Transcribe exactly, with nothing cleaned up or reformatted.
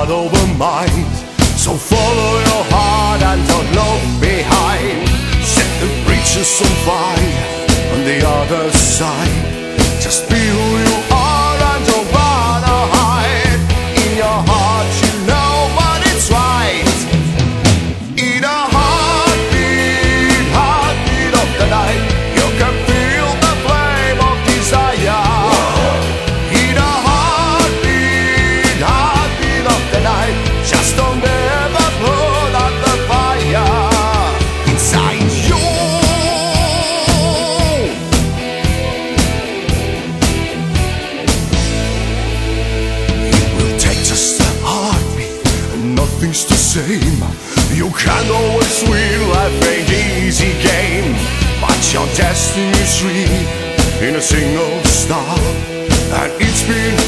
over mind. So follow your heart and don't look behind. Set the breaches on fire on the other side. Just be who you are and don't run or hide. In your heart you know what it's right. In a heartbeat, heartbeat of the night, you can feel the flame of desire. In a heartbeat, heartbeat of the night, just don't ever put out the fire inside you. It will take just a heartbeat and nothing's the same. You can't always win, life ain't easy game, but your destiny's written in a single star, and it's been